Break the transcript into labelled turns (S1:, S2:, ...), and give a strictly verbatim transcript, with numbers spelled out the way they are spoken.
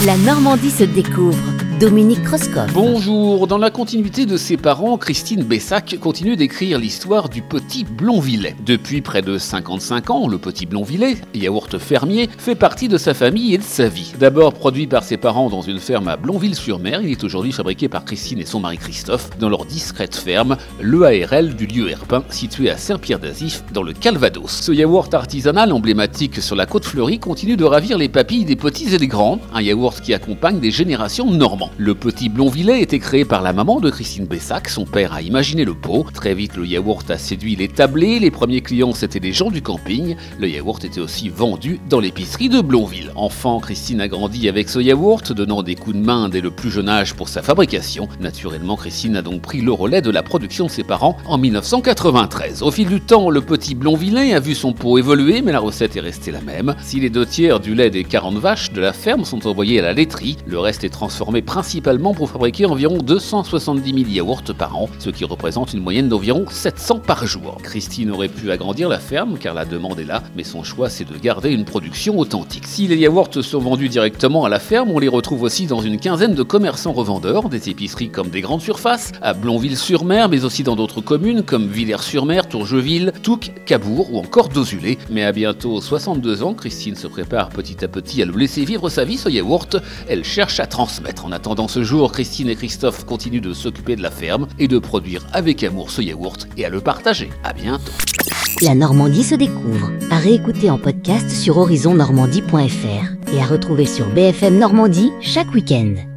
S1: La Normandie se découvre. Dominique Kreuskopf.
S2: Bonjour, dans la continuité de ses parents, Christine Bessac continue d'écrire l'histoire du petit Blonvillet. Depuis près de cinquante-cinq ans, le petit Blonvillet, yaourt fermier, fait partie de sa famille et de sa vie. D'abord produit par ses parents dans une ferme à Blonville-sur-Mer, il est aujourd'hui fabriqué par Christine et son mari Christophe dans leur discrète ferme, l'E A R L du lieu Herpin, situé à Saint-Pierre-d'Azif, dans le Calvados. Ce yaourt artisanal emblématique sur la côte fleurie continue de ravir les papilles des petits et des grands, un yaourt qui accompagne des générations de Normands. Le petit Blonvillet était créé par la maman de Christine Bessac, son père a imaginé le pot. Très vite, le yaourt a séduit les tablés, les premiers clients c'étaient des gens du camping. Le yaourt était aussi vendu dans l'épicerie de Blonville. Enfant, Christine a grandi avec ce yaourt, donnant des coups de main dès le plus jeune âge pour sa fabrication. Naturellement, Christine a donc pris le relais de la production de ses parents en dix-neuf cent quatre-vingt-treize. Au fil du temps, le petit Blonvillet a vu son pot évoluer, mais la recette est restée la même. Si les deux tiers du lait des quarante vaches de la ferme sont envoyés à la laiterie, le reste est transformé principalement pour fabriquer environ deux cent soixante-dix mille yaourts par an, ce qui représente une moyenne d'environ sept cents par jour. Christine aurait pu agrandir la ferme car la demande est là, mais son choix c'est de garder une production authentique. Si les yaourts sont vendus directement à la ferme, on les retrouve aussi dans une quinzaine de commerçants revendeurs, des épiceries comme des grandes surfaces, à Blonville-sur-Mer, mais aussi dans d'autres communes comme Villers-sur-Mer, Tourgeville, Touques, Cabourg ou encore Dozulé. Mais à bientôt soixante-deux ans, Christine se prépare petit à petit à le laisser vivre sa vie, ce yaourt. Elle cherche à transmettre. En attendant ce jour, Christine et Christophe continuent de s'occuper de la ferme et de produire avec amour ce yaourt et à le partager. À bientôt.
S1: La Normandie se découvre. À réécouter en podcast sur horizon normandie point f r et à retrouver sur B F M Normandie chaque week-end.